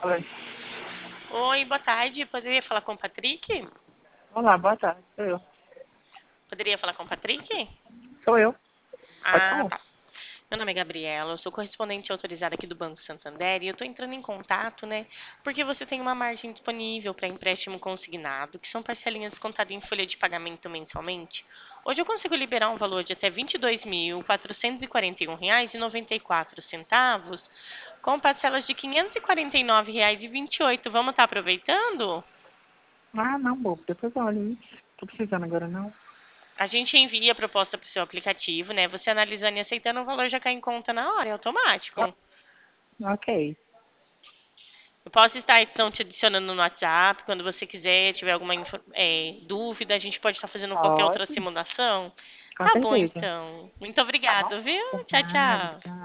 Oi. Oi, boa tarde. Poderia falar com o Patrick? Olá, boa tarde. Sou eu. Poderia falar com o Patrick? Sou eu. Pode Ah, falar. tá. Meu nome é Gabriela, eu sou correspondente autorizada aqui do Banco Santander e eu estou entrando em contato, né? Porque você tem uma margem disponível para empréstimo consignado, que são parcelinhas descontadas em folha de pagamento mensalmente. Hoje eu consigo liberar um valor de até R$ 22.451,94, com parcelas de R$ 549,28. Vamos estar aproveitando? Ah, não, bobo. Depois eu olho isso. Tô precisando agora, não. A gente envia a proposta para o seu aplicativo, né? Você analisando e aceitando, o valor já cai em conta na hora, é automático. Ok. Eu posso estar então te adicionando no WhatsApp, quando você quiser, tiver alguma dúvida, a gente pode estar fazendo qualquer outra Pode. simulação. Com Tá bom, certeza. então. Muito Tá bom? obrigada, viu? Por Tchau, nada. tchau. Tchau.